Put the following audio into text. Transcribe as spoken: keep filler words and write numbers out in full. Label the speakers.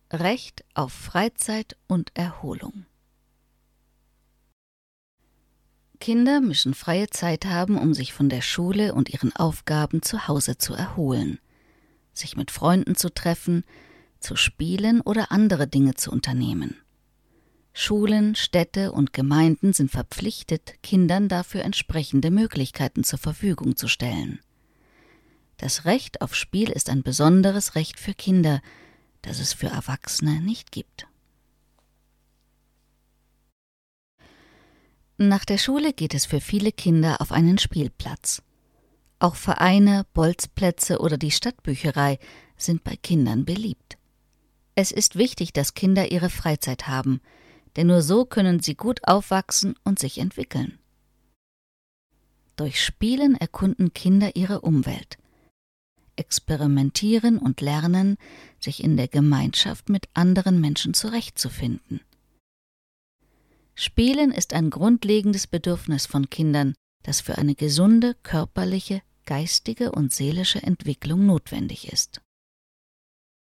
Speaker 1: Recht auf Freizeit und Erholung. Kinder müssen freie Zeit haben, um sich von der Schule und ihren Aufgaben zu Hause zu erholen, sich mit Freunden zu treffen, zu spielen oder andere Dinge zu unternehmen. Schulen, Städte und Gemeinden sind verpflichtet, Kindern dafür entsprechende Möglichkeiten zur Verfügung zu stellen. Das Recht auf Spiel ist ein besonderes Recht für Kinder, das es für Erwachsene nicht gibt. Nach der Schule geht es für viele Kinder auf einen Spielplatz. Auch Vereine, Bolzplätze oder die Stadtbücherei sind bei Kindern beliebt. Es ist wichtig, dass Kinder ihre Freizeit haben, denn nur so können sie gut aufwachsen und sich entwickeln. Durch Spielen erkunden Kinder ihre Umwelt, experimentieren und lernen, sich in der Gemeinschaft mit anderen Menschen zurechtzufinden. Spielen ist ein grundlegendes Bedürfnis von Kindern, das für eine gesunde körperliche, geistige und seelische Entwicklung notwendig ist.